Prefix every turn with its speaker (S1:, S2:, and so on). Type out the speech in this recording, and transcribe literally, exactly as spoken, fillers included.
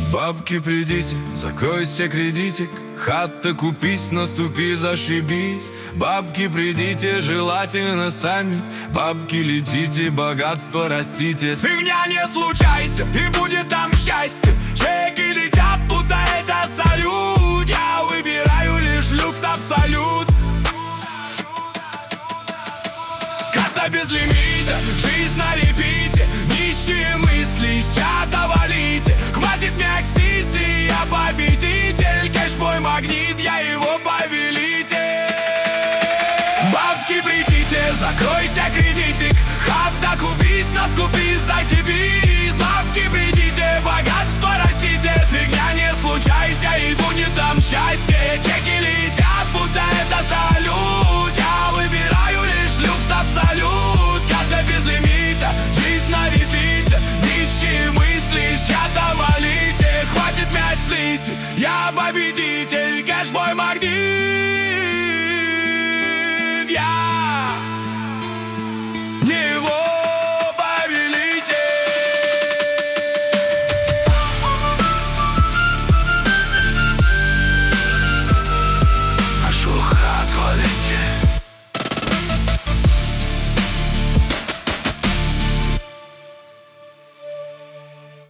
S1: Бабки, придите, закройся кредитик, хата купись, наступи, зашибись. Бабки, придите, желательно сами. Бабки, летите, богатство растите. Фигня, не случайся, и будет там счастье. Чеки летят, будто это салют. Я выбираю лишь люкс абсолют. Карта без лимита, жизнь на репите. Нищие мысли из чата валите. Хватит мяксиси, я победитель. Кэш мой магнит, я его повелитель. Бабки, придите, закройся кредитик, хата купись, нас купись, зашибись.